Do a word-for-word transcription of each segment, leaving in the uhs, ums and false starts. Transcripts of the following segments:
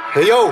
Hey, yo!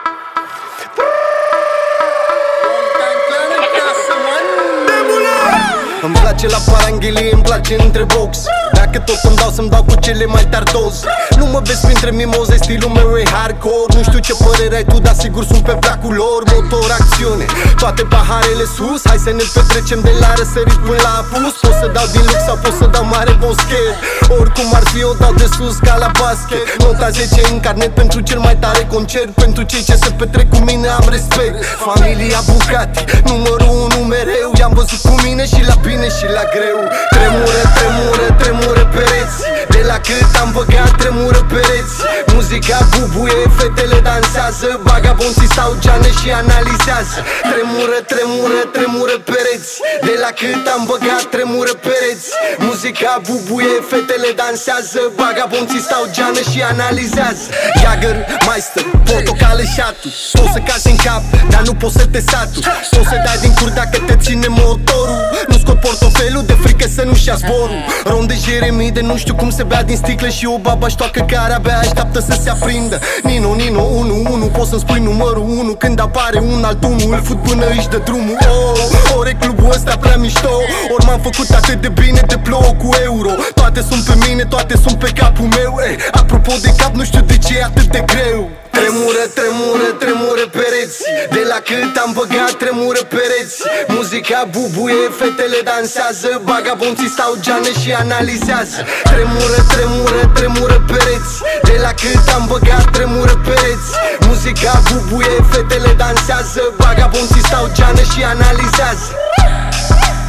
Îmi place la paranghelie, îmi place între box. Dacă tot îmi dau să-mi dau cu cele mai tari doze. Nu mă vezi printre mimoze, stilul meu e hardcore. Nu știu ce părere ai tu, dar sigur sunt pe placul lor. Motor, acțiune, toate paharele sus. Hai să ne petrecem de la răsărit până la apus. Pot să dau din lux sau pot să dau mare boschet. Oricum ar fi, o dau de sus ca la basket. Nota zece în carnet pentru cel mai tare concert. Pentru cei ce se petrec cu mine am respect. Familia Bucati, numărul unu mereu. I-am văzut cu mine și la bine și la greu. Tremură, tremură, tremură pereți. De la cât am băgat tremură pereți. Muzica bubuie, fetele dansează. Vagabonții stau geană și analizează. Tremură, tremură, tremură pereți. De la cât am băgat tremură pereți. Muzica bubuie, fetele dansează. Vagabonții stau geană și analizează. Jagger, Meister, portocale și atu. Poți să cazi în cap, dar nu poți să te saturi. Poți să dai din cur dacă te ține motorul. Nu scot portofelul de frică să nu-și ia zborul. Rom de Jeremy, de nu știu cum se bea din sticlă. Și o baba ștoacă care abia așteaptă să se aprindă. Nino, Nino, unu, unu, poți să-mi spui numărul unu. Când apare un alt unul, îl fut până își dă drumul. Oh, ori clubul ăsta prea mișto. Ori m-am făcut atât de bine, de plouă cu euro. Toate sunt pe mine, toate sunt pe capul meu. Ei, apropo de cap, nu știu de ce e atât de greu. Tremură, tremură, tremură pereți. De la cât am băgat tremură pereți. Muzica bubuie, fetele dansează. Vagabonții stau geană și analizează. Tremură, tremură, tremură pereți. De la cât am băgat tremură pereți. Muzica bubuie, fetele dansează. Vagabonții stau geană și analizează.